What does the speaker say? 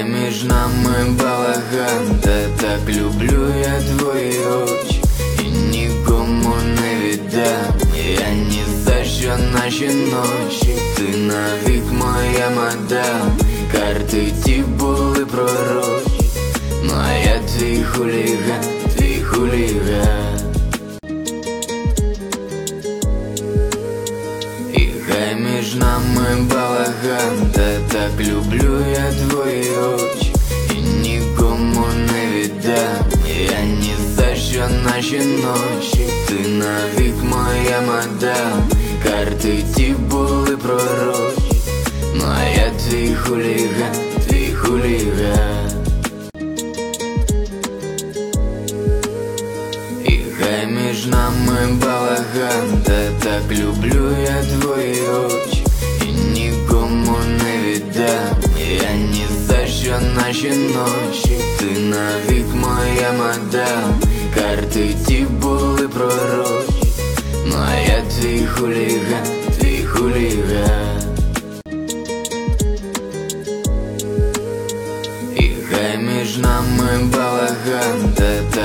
хай між нами балаган, та так люблю я твої очі і нікому не віддам я ні за що наші ночі. Ти навік моя мадам, карти ті були пророчі, ну а я твій хуліган, твій хуліган. І хай між нами балаган, та так люблю я твої очі і нікому не віддам я ні за що наші ночі. Ти навік моя мадам, карти ті були пророчі, ну а я твій хуліган, твій хуліган. І хай між нами балаган, та так люблю я твої очі і нікому не віддам я ні за що наші ночі. Ти навік моя мадам, карти ті були пророчі, ну а я твій хуліган, твій хуліган. І хай між нами балаган, та